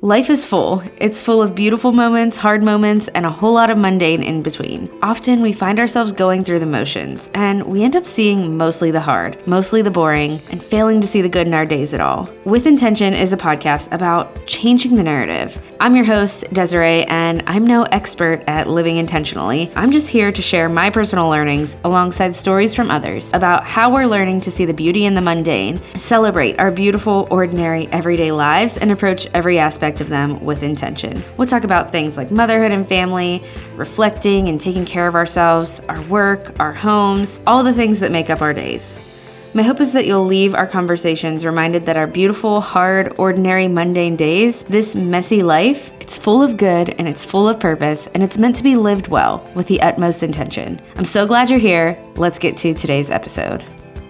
Life is full. It's full of beautiful moments, hard moments, and a whole lot of mundane in between. Often we find ourselves going through the motions, and we end up seeing mostly the hard, mostly the boring, and failing to see the good in our days at all. With Intention is a podcast about changing the narrative. I'm your host, Desiree, and I'm no expert at living intentionally. I'm just here to share my personal learnings alongside stories from others about how we're learning to see the beauty in the mundane, celebrate our beautiful, ordinary, everyday lives, and approach every aspect of them with intention. We'll talk about things like motherhood and family, reflecting and taking care of ourselves, our work, our homes, all the things that make up our days. My hope is that you'll leave our conversations reminded that our beautiful, hard, ordinary, mundane days, this messy life, it's full of good and it's full of purpose and it's meant to be lived well with the utmost intention. I'm so glad you're here. Let's get to today's episode.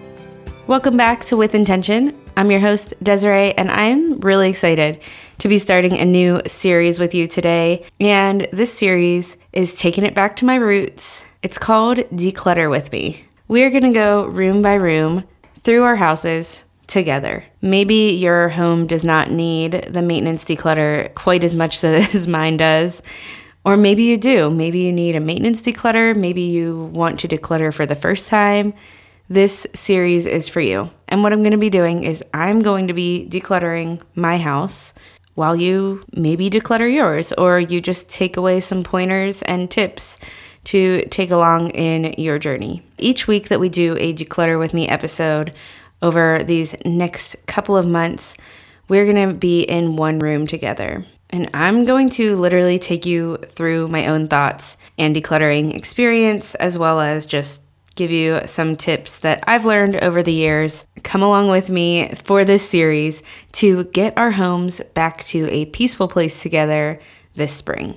Welcome back to With Intention. I'm your host, Desiree, and I'm really excited to be starting a new series with you today. And this series is taking it back to my roots. It's called Declutter With Me. We're going to go room by room through our houses together. Maybe your home does not need the maintenance declutter quite as much as mine does. Or maybe you do. Maybe you need a maintenance declutter. Maybe you want to declutter for the first time. This series is for you. And what I'm going to be doing is I'm going to be decluttering my house while you maybe declutter yours, or you just take away some pointers and tips to take along in your journey. Each week that we do a Declutter With Me episode over these next couple of months, we're going to be in one room together. And I'm going to literally take you through my own thoughts and decluttering experience, as well as just give you some tips that I've learned over the years. Come along with me for this series to get our homes back to a peaceful place together this spring.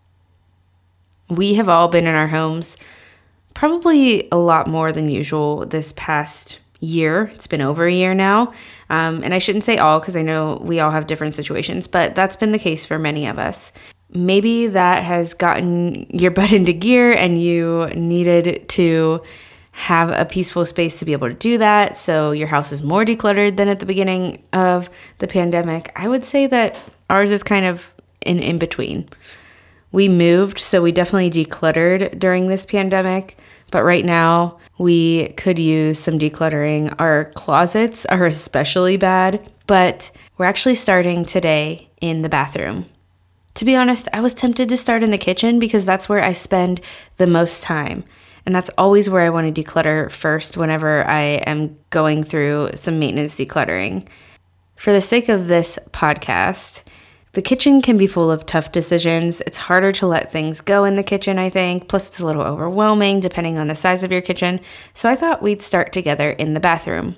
We have all been in our homes probably a lot more than usual this past year. It's been over a year now. And I shouldn't say all because I know we all have different situations, but that's been the case for many of us. Maybe that has gotten your butt into gear and you needed to have a peaceful space to be able to do that. So your house is more decluttered than at the beginning of the pandemic. I would say that ours is kind of in between. We moved, so we definitely decluttered during this pandemic. But right now, we could use some decluttering. Our closets are especially bad, but we're actually starting today in the bathroom. To be honest, I was tempted to start in the kitchen because that's where I spend the most time. And that's always where I want to declutter first whenever I am going through some maintenance decluttering. For the sake of this podcast, the kitchen can be full of tough decisions. It's harder to let things go in the kitchen, I think. Plus, it's a little overwhelming depending on the size of your kitchen. So I thought we'd start together in the bathroom.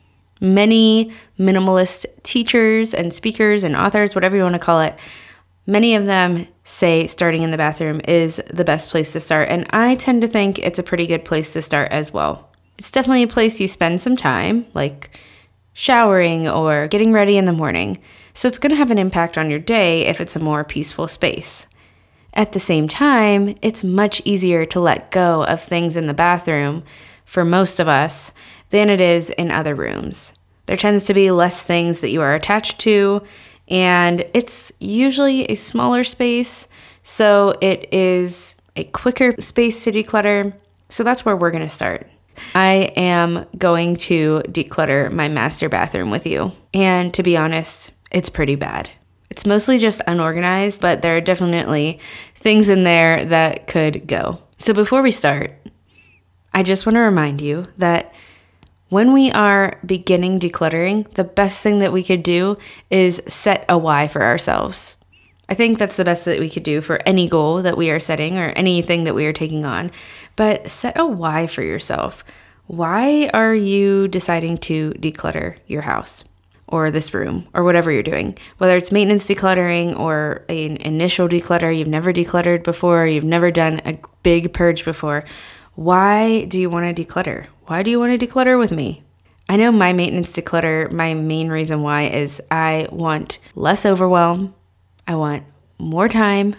Many minimalist teachers and speakers and authors, whatever you want to call it, many of them say starting in the bathroom is the best place to start, and I tend to think it's a pretty good place to start as well. It's definitely a place you spend some time, like showering or getting ready in the morning, so it's going to have an impact on your day if it's a more peaceful space. At the same time, it's much easier to let go of things in the bathroom for most of us than it is in other rooms. There tends to be less things that you are attached to, and it's usually a smaller space, so it is a quicker space to declutter. So that's where we're going to start. I am going to declutter my master bathroom with you. And to be honest, it's pretty bad. It's mostly just unorganized, but there are definitely things in there that could go. So before we start, I just want to remind you that when we are beginning decluttering, the best thing that we could do is set a why for ourselves. I think that's the best that we could do for any goal that we are setting or anything that we are taking on. But set a why for yourself. Why are you deciding to declutter your house or this room or whatever you're doing? Whether it's maintenance decluttering or an initial declutter, you've never decluttered before, you've never done a big purge before. Why do you want to declutter? Why do you want to declutter with me? I know my maintenance declutter, my main reason why is I want less overwhelm. I want more time.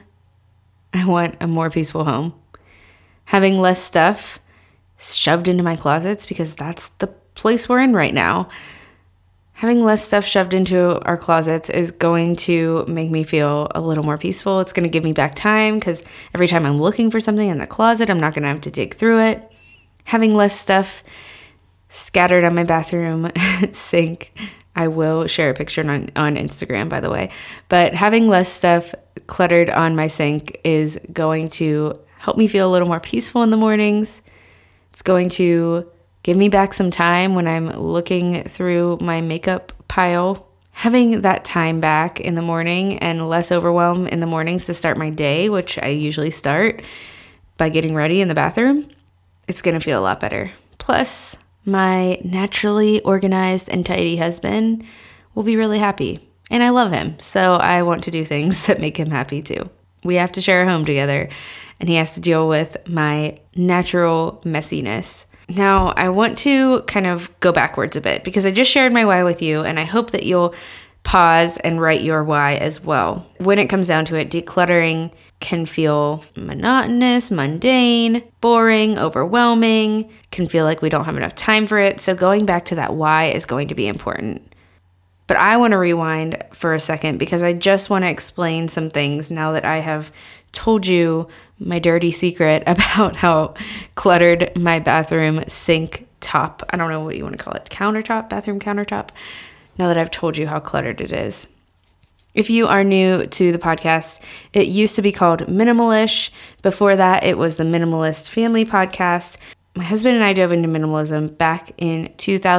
I want a more peaceful home. Having less stuff shoved into my closets because that's the place we're in right now. Having less stuff shoved into our closets is going to make me feel a little more peaceful. It's going to give me back time because every time I'm looking for something in the closet, I'm not going to have to dig through it. Having less stuff scattered on my bathroom sink. I will share a picture on Instagram, by the way. But having less stuff cluttered on my sink is going to help me feel a little more peaceful in the mornings. It's going to give me back some time when I'm looking through my makeup pile. Having that time back in the morning and less overwhelm in the mornings to start my day, which I usually start by getting ready in the bathroom, it's going to feel a lot better. Plus, my naturally organized and tidy husband will be really happy. And I love him, so I want to do things that make him happy too. We have to share a home together, and he has to deal with my natural messiness. Now, I want to kind of go backwards a bit because I just shared my why with you, and I hope that you'll pause and write your why as well. When it comes down to it, decluttering can feel monotonous, mundane, boring, overwhelming, can feel like we don't have enough time for it. So going back to that why is going to be important. But I want to rewind for a second because I just want to explain some things now that I have told you my dirty secret about how cluttered my bathroom sink top, I don't know what you want to call it, bathroom countertop, now that I've told you how cluttered it is. If you are new to the podcast, it used to be called Minimalish. Before that, it was the Minimalist Family Podcast. My husband and I dove into minimalism back in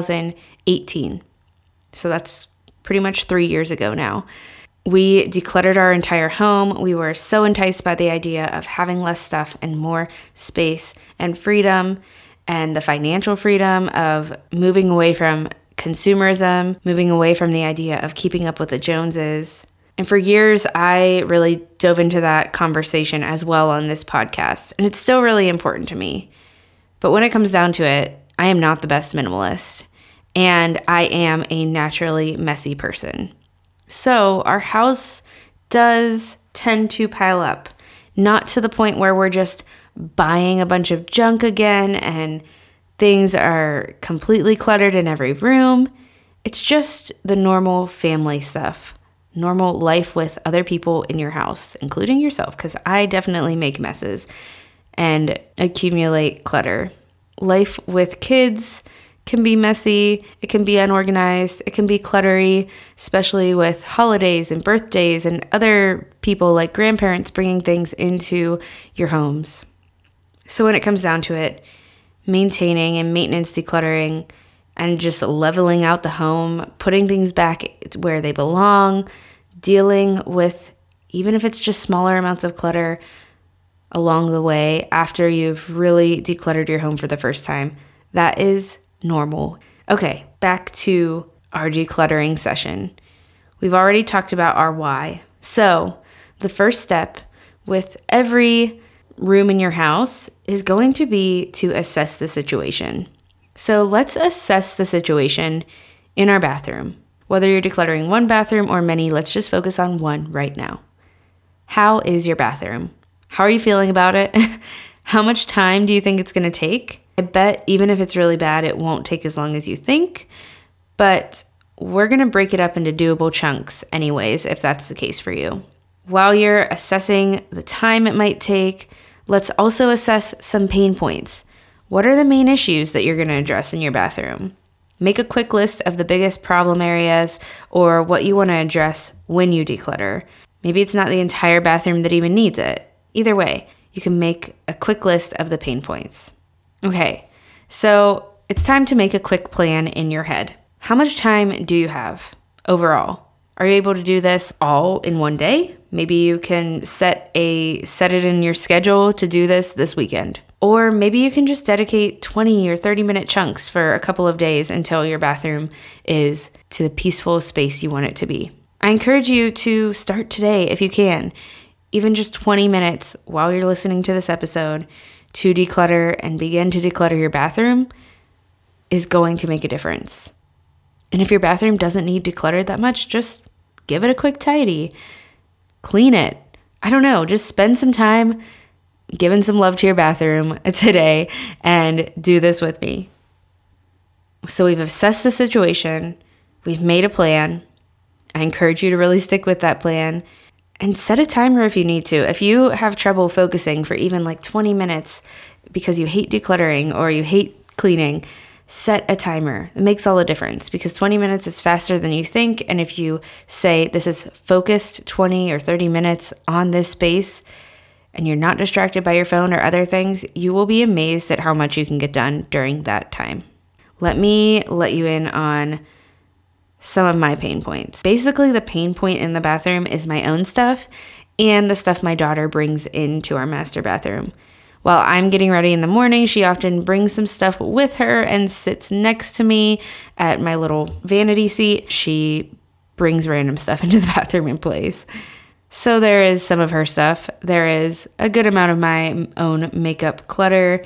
2018. So that's pretty much 3 years ago now. We decluttered our entire home. We were so enticed by the idea of having less stuff and more space and freedom and the financial freedom of moving away from consumerism, moving away from the idea of keeping up with the Joneses. And for years, I really dove into that conversation as well on this podcast. And it's still really important to me. But when it comes down to it, I am not the best minimalist. And I am a naturally messy person. So our house does tend to pile up, not to the point where we're just buying a bunch of junk again and things are completely cluttered in every room. It's just the normal family stuff, normal life with other people in your house, including yourself, because I definitely make messes and accumulate clutter. Life with kids can be messy, it can be unorganized, it can be cluttery, especially with holidays and birthdays and other people like grandparents bringing things into your homes. So when it comes down to it, maintaining and maintenance decluttering and just leveling out the home, putting things back where they belong, dealing with, even if it's just smaller amounts of clutter along the way after you've really decluttered your home for the first time, that is normal. Okay, back to our decluttering session. We've already talked about our why. So the first step with every room in your house is going to be to assess the situation. So let's assess the situation in our bathroom. Whether you're decluttering one bathroom or many, let's just focus on one right now. How is your bathroom? How are you feeling about it? How much time do you think it's going to take? I bet even if it's really bad, it won't take as long as you think, but we're going to break it up into doable chunks anyways, if that's the case for you. While you're assessing the time it might take, let's also assess some pain points. What are the main issues that you're going to address in your bathroom? Make a quick list of the biggest problem areas or what you want to address when you declutter. Maybe it's not the entire bathroom that even needs it. Either way, you can make a quick list of the pain points. Okay, so it's time to make a quick plan in your head. How much time do you have overall? Are you able to do this all in one day? Maybe you can set it in your schedule to do this weekend. Or maybe you can just dedicate 20 or 30-minute chunks for a couple of days until your bathroom is to the peaceful space you want it to be. I encourage you to start today if you can, even just 20 minutes while you're listening to this episode to declutter and begin to declutter your bathroom is going to make a difference. And if your bathroom doesn't need decluttered that much, just give it a quick tidy. Clean it. I don't know, just spend some time giving some love to your bathroom today and do this with me. So we've assessed the situation. We've made a plan. I encourage you to really stick with that plan and set a timer if you need to. If you have trouble focusing for even like 20 minutes because you hate decluttering or you hate cleaning, set a timer. It makes all the difference because 20 minutes is faster than you think. And if you say this is focused 20 or 30 minutes on this space and you're not distracted by your phone or other things, you will be amazed at how much you can get done during that time. Let me let you in on some of my pain points. Basically, the pain point in the bathroom is my own stuff and the stuff my daughter brings into our master bathroom. While I'm getting ready in the morning, she often brings some stuff with her and sits next to me at my little vanity seat. She brings random stuff into the bathroom and plays. So there is some of her stuff. There is a good amount of my own makeup clutter.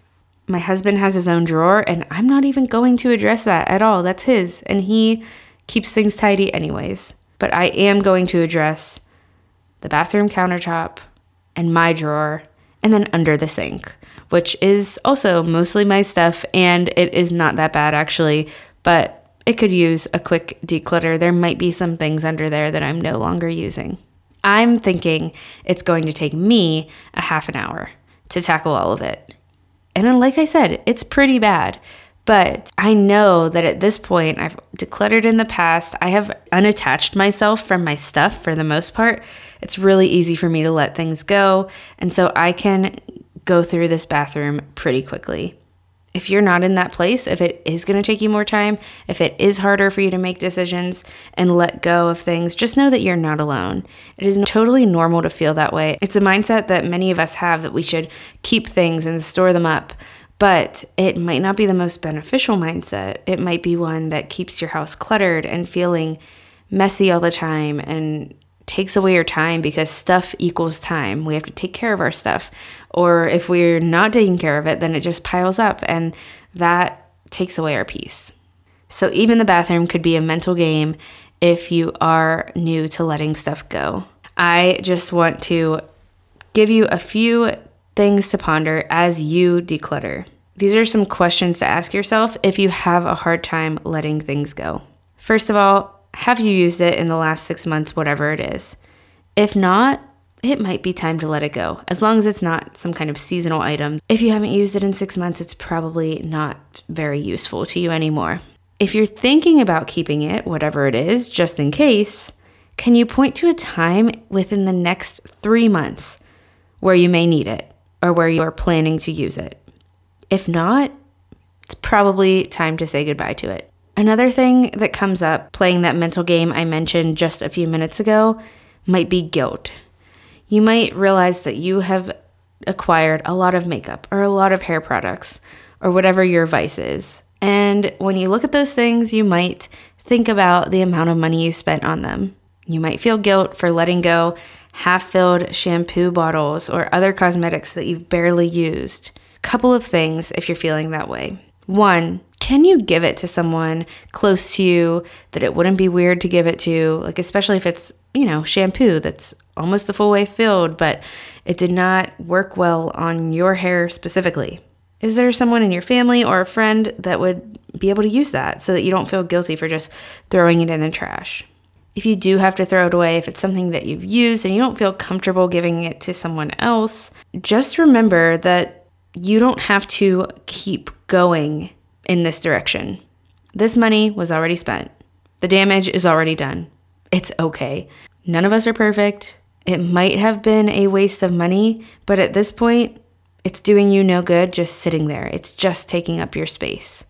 My husband has his own drawer, and I'm not even going to address that at all. That's his, and he keeps things tidy anyways. But I am going to address the bathroom countertop and my drawer, and then under the sink, which is also mostly my stuff, and it is not that bad actually, but it could use a quick declutter. There might be some things under there that I'm no longer using. I'm thinking it's going to take me a half an hour to tackle all of it. And then, like I said, it's pretty bad. But I know that at this point, I've decluttered in the past. I have unattached myself from my stuff for the most part. It's really easy for me to let things go. And so I can go through this bathroom pretty quickly. If you're not in that place, if it is going to take you more time, if it is harder for you to make decisions and let go of things, just know that you're not alone. It is totally normal to feel that way. It's a mindset that many of us have that we should keep things and store them up, but it might not be the most beneficial mindset. It might be one that keeps your house cluttered and feeling messy all the time and takes away your time because stuff equals time. We have to take care of our stuff. Or if we're not taking care of it, then it just piles up and that takes away our peace. So even the bathroom could be a mental game if you are new to letting stuff go. I just want to give you a few things to ponder as you declutter. These are some questions to ask yourself if you have a hard time letting things go. First of all, have you used it in the last 6 months, whatever it is? If not, it might be time to let it go, as long as it's not some kind of seasonal item. If you haven't used it in 6 months, it's probably not very useful to you anymore. If you're thinking about keeping it, whatever it is, just in case, can you point to a time within the next 3 months where you may need it or where you are planning to use it? If not, it's probably time to say goodbye to it. Another thing that comes up playing that mental game I mentioned just a few minutes ago might be guilt. You might realize that you have acquired a lot of makeup or a lot of hair products or whatever your vice is. And when you look at those things, you might think about the amount of money you spent on them. You might feel guilt for letting go half-filled shampoo bottles or other cosmetics that you've barely used. Couple of things if you're feeling that way. One, can you give it to someone close to you that it wouldn't be weird to give it to, like especially if it's, shampoo that's almost the full way filled, but it did not work well on your hair specifically? Is there someone in your family or a friend that would be able to use that so that you don't feel guilty for just throwing it in the trash? If you do have to throw it away, if it's something that you've used and you don't feel comfortable giving it to someone else, just remember that you don't have to keep going in this direction. This money was already spent. The damage is already done. It's okay. None of us are perfect. It might have been a waste of money, but at this point, it's doing you no good just sitting there. It's just taking up your space.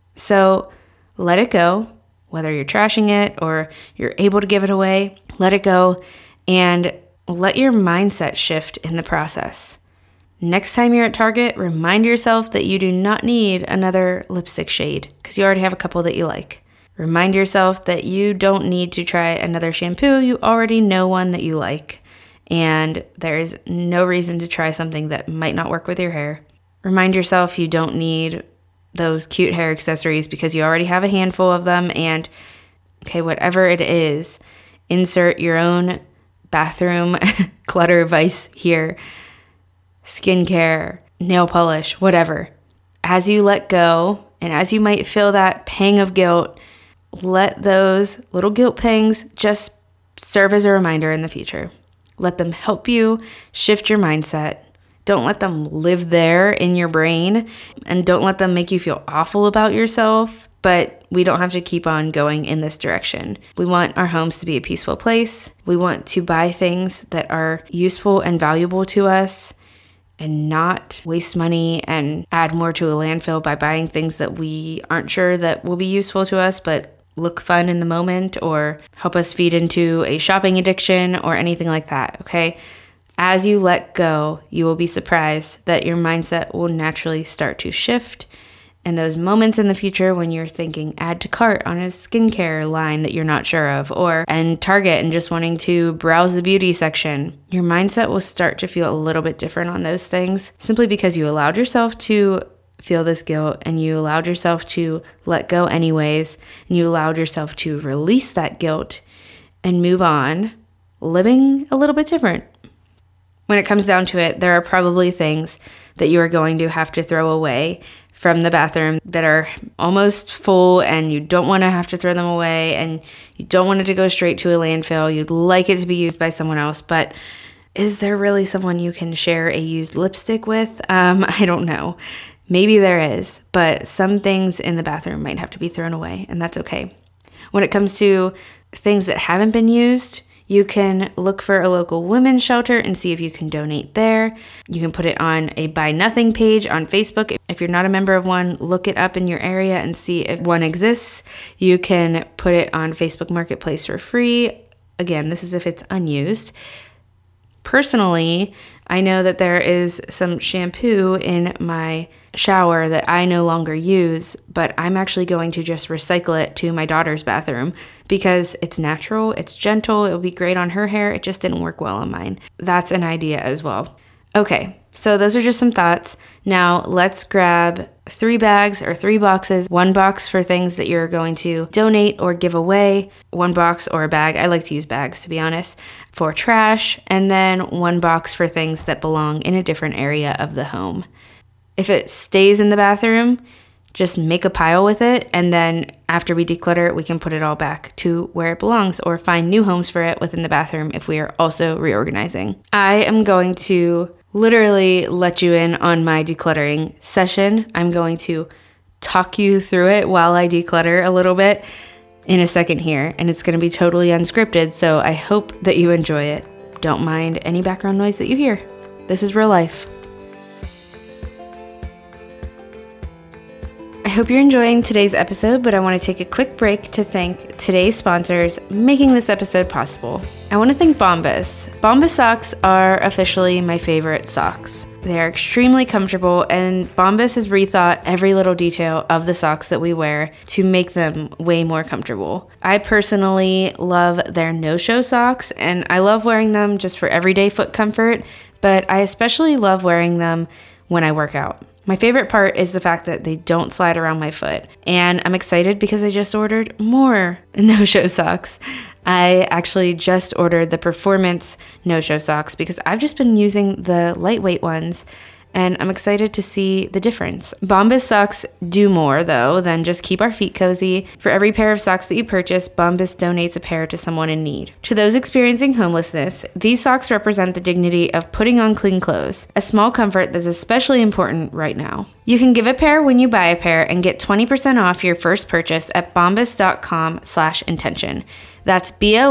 So let it go, whether you're trashing it or you're able to give it away, let it go and let your mindset shift in the process. Next time you're at Target, remind yourself that you do not need another lipstick shade because you already have a couple that you like. Remind yourself that you don't need to try another shampoo. You already know one that you like, and there's no reason to try something that might not work with your hair. Remind yourself you don't need those cute hair accessories because you already have a handful of them, and whatever it is, insert your own bathroom clutter vice here. Skincare, nail polish, whatever. As you let go, and as you might feel that pang of guilt, let those little guilt pangs just serve as a reminder in the future. Let them help you shift your mindset. Don't let them live there in your brain, and don't let them make you feel awful about yourself. But we don't have to keep on going in this direction. We want our homes to be a peaceful place. We want to buy things that are useful and valuable to us and not waste money and add more to a landfill by buying things that we aren't sure that will be useful to us, but look fun in the moment or help us feed into a shopping addiction or anything like that, okay? As you let go, you will be surprised that your mindset will naturally start to shift. And those moments in the future when you're thinking add to cart on a skincare line that you're not sure of, or in Target and just wanting to browse the beauty section, your mindset will start to feel a little bit different on those things simply because you allowed yourself to feel this guilt and you allowed yourself to let go anyways, and you allowed yourself to release that guilt and move on, living a little bit different. When it comes down to it, there are probably things that you are going to have to throw away from the bathroom that are almost full, and you don't want to have to throw them away, and you don't want it to go straight to a landfill. You'd like it to be used by someone else, but is there really someone you can share a used lipstick with? I don't know. Maybe there is, but some things in the bathroom might have to be thrown away, and that's okay. When it comes to things that haven't been used, you can look for a local women's shelter and see if you can donate there. You can put it on a Buy Nothing page on Facebook. If you're not a member of one, look it up in your area and see if one exists. You can put it on Facebook Marketplace for free. Again, this is if it's unused. Personally, I know that there is some shampoo in my shower that I no longer use, but I'm actually going to just recycle it to my daughter's bathroom because it's natural, it's gentle, it'll be great on her hair. It just didn't work well on mine. That's an idea as well. Okay, so those are just some thoughts. Now let's grab 3 bags or 3 boxes, 1 box for things that you're going to donate or give away, 1 box or a bag, I like to use bags to be honest, for trash, and then 1 box for things that belong in a different area of the home. If it stays in the bathroom, just make a pile with it, and then after we declutter it, we can put it all back to where it belongs or find new homes for it within the bathroom if we are also reorganizing. I am going to literally let you in on my decluttering session. I'm going to talk you through it while I declutter a little bit in a second here, and it's going to be totally unscripted, so I hope that you enjoy it. Don't mind any background noise that you hear. This is real life. I hope you're enjoying today's episode, but I want to take a quick break to thank today's sponsors making this episode possible. I want to thank Bombas. Bombas socks are officially my favorite socks. They are extremely comfortable, and Bombas has rethought every little detail of the socks that we wear to make them way more comfortable. I personally love their no-show socks, and I love wearing them just for everyday foot comfort, but I especially love wearing them when I work out. My favorite part is the fact that they don't slide around my foot, and I'm excited because I just ordered more no-show socks. I actually just ordered the performance no-show socks because I've just been using the lightweight ones, and I'm excited to see the difference. Bombas socks do more, though, than just keep our feet cozy. For every pair of socks that you purchase, Bombas donates a pair to someone in need. To those experiencing homelessness, these socks represent the dignity of putting on clean clothes, a small comfort that's especially important right now. You can give a pair when you buy a pair and get 20% off your first purchase at bombas.com/intention. That's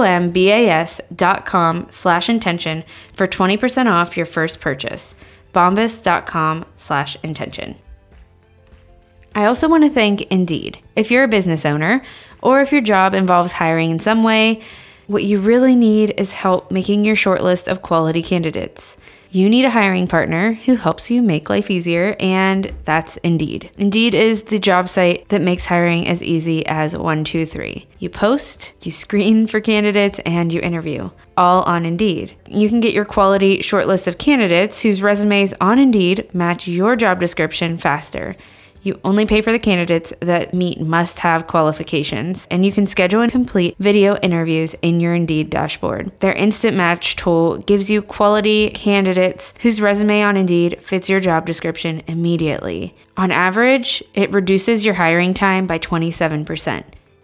bombas.com/intention for 20% off your first purchase. bombas.com/intention. I also want to thank Indeed. If you're a business owner, or if your job involves hiring in some way, what you really need is help making your shortlist of quality candidates. You need a hiring partner who helps you make life easier, and that's Indeed. Indeed is the job site that makes hiring as easy as 1, 2, 3. You post, you screen for candidates, and you interview, all on Indeed. You can get your quality shortlist of candidates whose resumes on Indeed match your job description faster. You only pay for the candidates that meet must-have qualifications, and you can schedule and complete video interviews in your Indeed dashboard. Their Instant Match tool gives you quality candidates whose resume on Indeed fits your job description immediately. On average, it reduces your hiring time by 27%.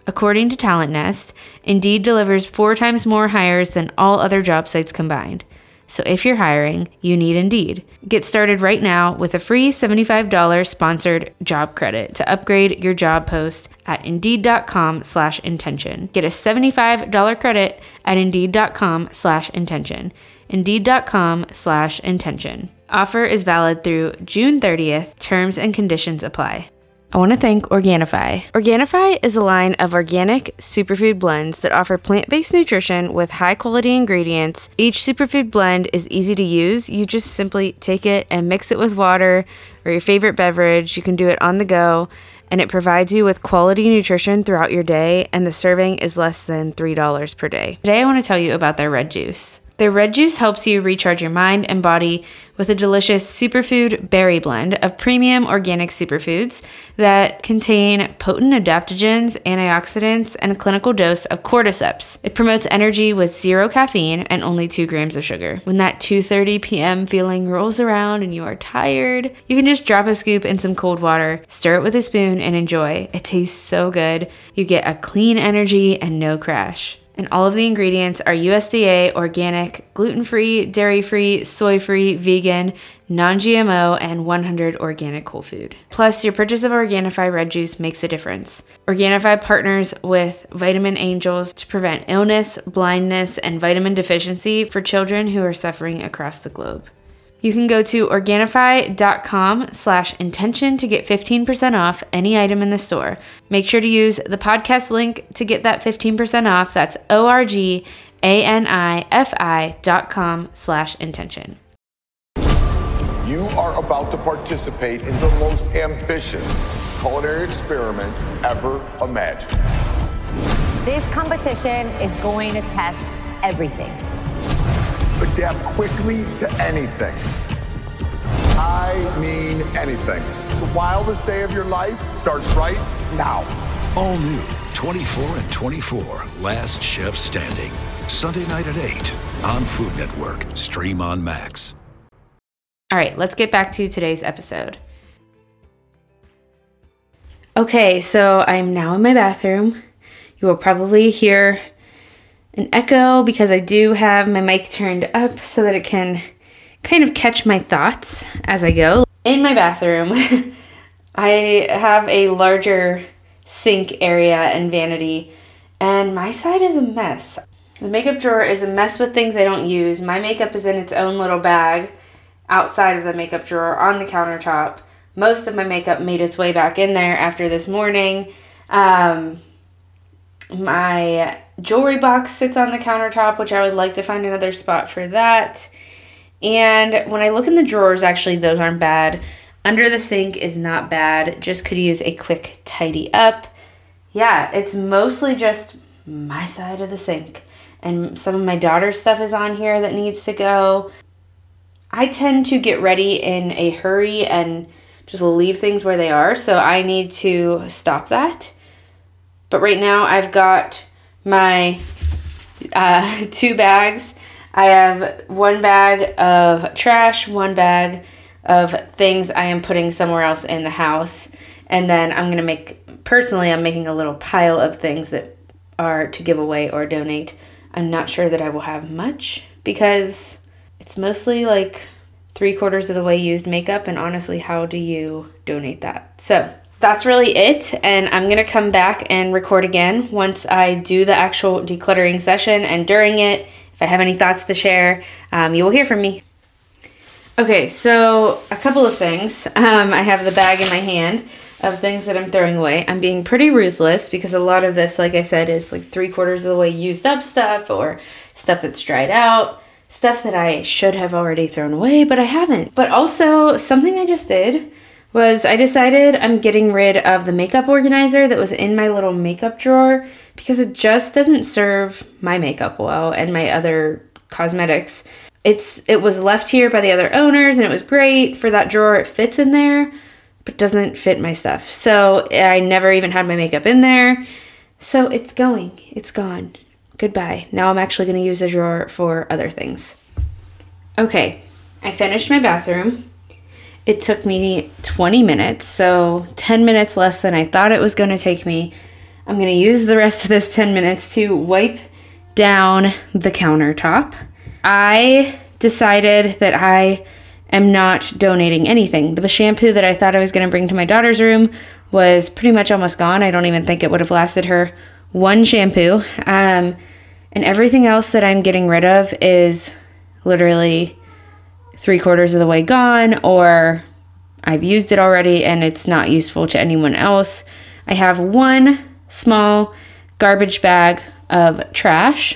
According to Talent Nest, Indeed delivers 4 times more hires than all other job sites combined. So if you're hiring, you need Indeed. Get started right now with a free $75 sponsored job credit to upgrade your job post at Indeed.com/intention. Get a $75 credit at Indeed.com/intention. Indeed.com/intention. Offer is valid through June 30th. Terms and conditions apply. I want to thank Organifi. Organifi is a line of organic superfood blends that offer plant-based nutrition with high-quality ingredients. Each superfood blend is easy to use. You just simply take it and mix it with water or your favorite beverage. You can do it on the go, and it provides you with quality nutrition throughout your day, and the serving is less than $3 per day. Today, I want to tell you about their red juice. Their red juice helps you recharge your mind and body with a delicious superfood berry blend of premium organic superfoods that contain potent adaptogens, antioxidants, and a clinical dose of cordyceps. It promotes energy with 0 caffeine and only 2 grams of sugar. When that 2:30 p.m. feeling rolls around and you are tired, you can just drop a scoop in some cold water, stir it with a spoon, and enjoy. It tastes so good. You get a clean energy and no crash. And all of the ingredients are USDA, organic, gluten-free, dairy-free, soy-free, vegan, non-GMO, and 100 organic whole food. Plus, your purchase of Organifi Red Juice makes a difference. Organifi partners with Vitamin Angels to prevent illness, blindness, and vitamin deficiency for children who are suffering across the globe. You can go to Organifi.com/intention to get 15% off any item in the store. Make sure to use the podcast link to get that 15% off. That's ORGANIFI.com/intention. You are about to participate in the most ambitious culinary experiment ever imagined. This competition is going to test everything. Adapt quickly to anything. I mean anything. The wildest day of your life starts right now. All new 24 and 24, Last Chef Standing. Sunday night at 8 on Food Network. Stream on Max. All right, let's get back to today's episode. Okay, so I'm now in my bathroom. You will probably hear an echo because I do have my mic turned up so that it can kind of catch my thoughts as I go. In my bathroom, I have a larger sink area and vanity, and my side is a mess. The makeup drawer is a mess with things I don't use. My makeup is in its own little bag outside of the makeup drawer on the countertop. Most of my makeup made its way back in there after this morning. My jewelry box sits on the countertop, which I would like to find another spot for that. And when I look in the drawers, actually, those aren't bad. Under the sink is not bad. Just could use a quick tidy up. Yeah, it's mostly just my side of the sink. And some of my daughter's stuff is on here that needs to go. I tend to get ready in a hurry and just leave things where they are, so I need to stop that. But right now I've got my 2 bags. I have 1 bag of trash, 1 bag of things I am putting somewhere else in the house. And then I'm making a little pile of things that are to give away or donate. I'm not sure that I will have much because it's mostly like 3/4 of the way used makeup. And honestly, how do you donate that? So that's really it, and I'm going to come back and record again once I do the actual decluttering session, and during it, if I have any thoughts to share, you will hear from me. Okay, so a couple of things. I have the bag in my hand of things that I'm throwing away. I'm being pretty ruthless because a lot of this, like I said, is like 3/4 of the way used up stuff or stuff that's dried out, stuff that I should have already thrown away, but I haven't. But also, something I just did was I decided I'm getting rid of the makeup organizer that was in my little makeup drawer because it just doesn't serve my makeup well and my other cosmetics. It was left here by the other owners and it was great for that drawer. It fits in there, but doesn't fit my stuff. So I never even had my makeup in there. So it's gone. Goodbye. Now I'm actually going to use the drawer for other things. Okay, I finished my bathroom. It took me 20 minutes, so 10 minutes less than I thought it was going to take me. I'm going to use the rest of this 10 minutes to wipe down the countertop. I decided that I am not donating anything. The shampoo that I thought I was going to bring to my daughter's room was pretty much almost gone. I don't even think it would have lasted her one shampoo. And everything else that I'm getting rid of is literally 3/4 of the way gone, or I've used it already and it's not useful to anyone else. I have one small garbage bag of trash,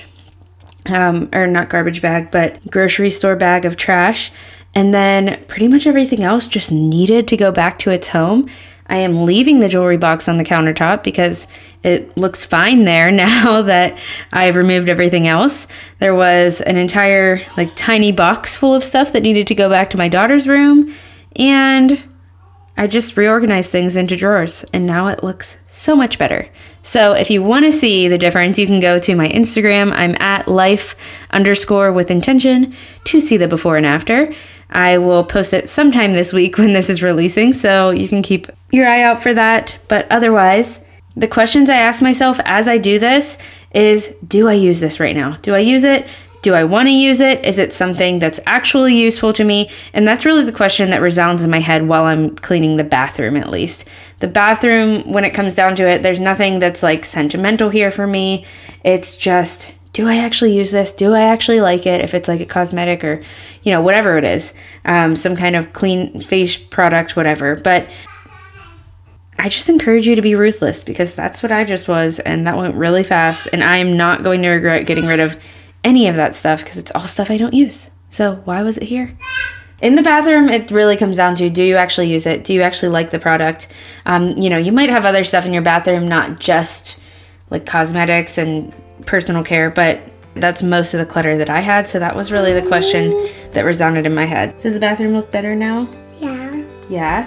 or not garbage bag, but grocery store bag of trash. And then pretty much everything else just needed to go back to its home. I am leaving the jewelry box on the countertop because it looks fine there now that I've removed everything else. There was an entire tiny box full of stuff that needed to go back to my daughter's room, and I just reorganized things into drawers, and now it looks so much better. So if you want to see the difference, you can go to my Instagram. I'm at life_with-intention to see the before and after. I will post it sometime this week when this is releasing, so you can keep your eye out for that. But otherwise, the questions I ask myself as I do this is, do I use this right now? Do I use it? Do I want to use it? Is it something that's actually useful to me? And that's really the question that resounds in my head while I'm cleaning the bathroom, at least. The bathroom, when it comes down to it, there's nothing that's sentimental here for me. It's just, do I actually use this? Do I actually like it? If it's a cosmetic or, whatever it is, some kind of clean face product, whatever. But I just encourage you to be ruthless, because that's what I just was, and that went really fast. And I am not going to regret getting rid of any of that stuff, because it's all stuff I don't use. So why was it here? In the bathroom, it really comes down to, do you actually use it? Do you actually like the product? You might have other stuff in your bathroom, not just cosmetics and personal care, but that's most of the clutter that I had. So that was really the question that resounded in my head. Does the bathroom look better now? Yeah. Yeah.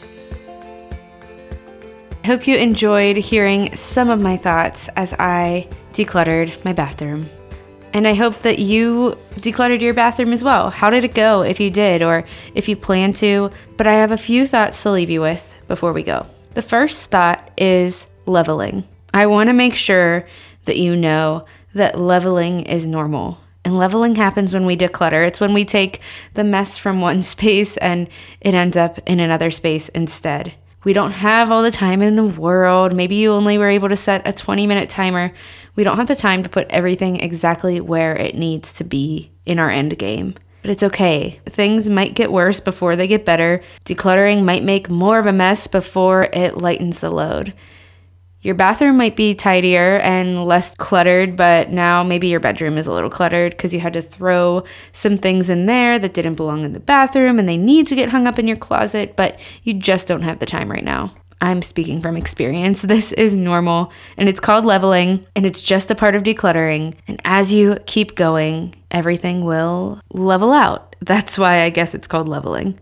I hope you enjoyed hearing some of my thoughts as I decluttered my bathroom. And I hope that you decluttered your bathroom as well. How did it go, if you did, or if you plan to? But I have a few thoughts to leave you with before we go. The first thought is leveling. I want to make sure that you know that leveling is normal. And leveling happens when we declutter. It's when we take the mess from one space and it ends up in another space instead. We don't have all the time in the world. Maybe you only were able to set a 20-minute timer. We don't have the time to put everything exactly where it needs to be in our end game. But it's okay. Things might get worse before they get better. Decluttering might make more of a mess before it lightens the load. Your bathroom might be tidier and less cluttered, but now maybe your bedroom is a little cluttered because you had to throw some things in there that didn't belong in the bathroom and they need to get hung up in your closet, but you just don't have the time right now. I'm speaking from experience. This is normal, and it's called leveling, and it's just a part of decluttering. And as you keep going, everything will level out. That's why I guess it's called leveling.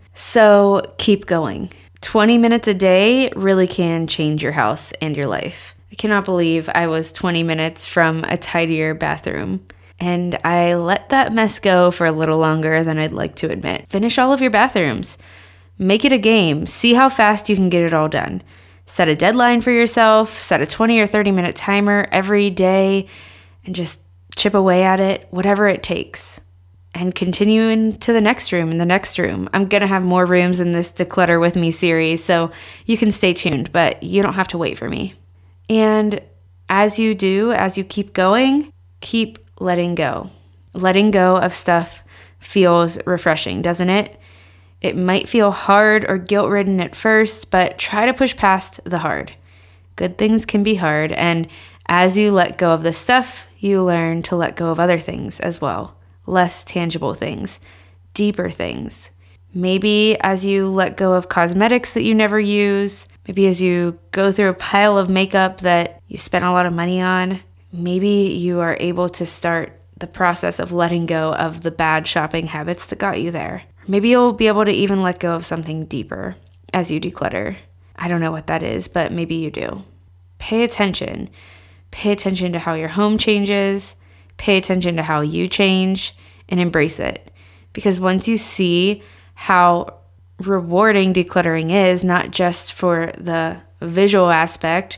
So keep going. 20 minutes a day really can change your house and your life. I cannot believe I was 20 minutes from a tidier bathroom. And I let that mess go for a little longer than I'd like to admit. Finish all of your bathrooms. Make it a game. See how fast you can get it all done. Set a deadline for yourself. Set a 20 or 30-minute timer every day and just chip away at it, whatever it takes. And continue into the next room and the next room. I'm going to have more rooms in this Declutter With Me series, so you can stay tuned, but you don't have to wait for me. And as you do, as you keep going, keep letting go. Letting go of stuff feels refreshing, doesn't it? It might feel hard or guilt-ridden at first, but try to push past the hard. Good things can be hard, and as you let go of the stuff, you learn to let go of other things as well. Less tangible things, deeper things. Maybe as you let go of cosmetics that you never use, maybe as you go through a pile of makeup that you spent a lot of money on, maybe you are able to start the process of letting go of the bad shopping habits that got you there. Maybe you'll be able to even let go of something deeper as you declutter. I don't know what that is, but maybe you do. Pay attention. Pay attention to how your home changes. Pay attention to how you change and embrace it. Because once you see how rewarding decluttering is, not just for the visual aspect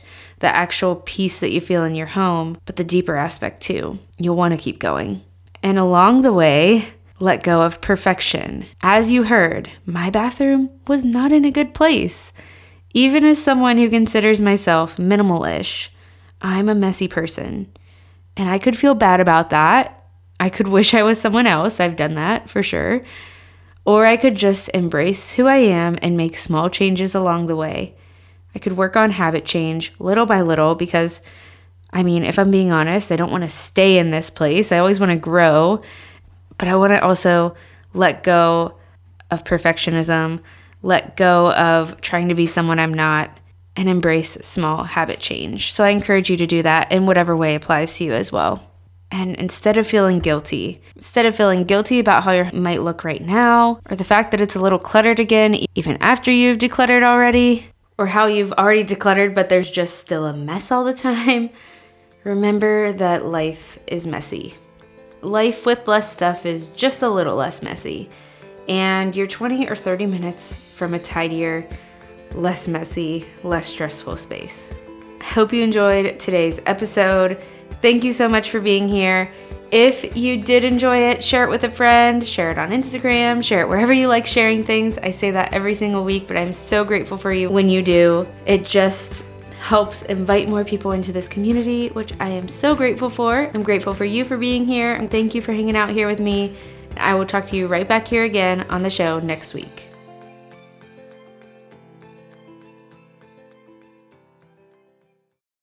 the actual peace that you feel in your home, but the deeper aspect too. You'll want to keep going. And along the way, let go of perfection. As you heard, my bathroom was not in a good place. Even as someone who considers myself minimal-ish, I'm a messy person. And I could feel bad about that. I could wish I was someone else. I've done that for sure. Or I could just embrace who I am and make small changes along the way. I could work on habit change little by little because, if I'm being honest, I don't want to stay in this place. I always want to grow, but I want to also let go of perfectionism, let go of trying to be someone I'm not, and embrace small habit change. So I encourage you to do that in whatever way applies to you as well. And instead of feeling guilty about how you might look right now, or the fact that it's a little cluttered again, even after you've decluttered already, or how you've already decluttered but there's just still a mess all the time, remember that life is messy. Life with less stuff is just a little less messy. And you're 20 or 30 minutes from a tidier, less messy, less stressful space. I hope you enjoyed today's episode. Thank you so much for being here. If you did enjoy it, share it with a friend, share it on Instagram, share it wherever you like sharing things. I say that every single week, but I'm so grateful for you when you do. It just helps invite more people into this community, which I am so grateful for. I'm grateful for you for being here, and thank you for hanging out here with me. I will talk to you right back here again on the show next week.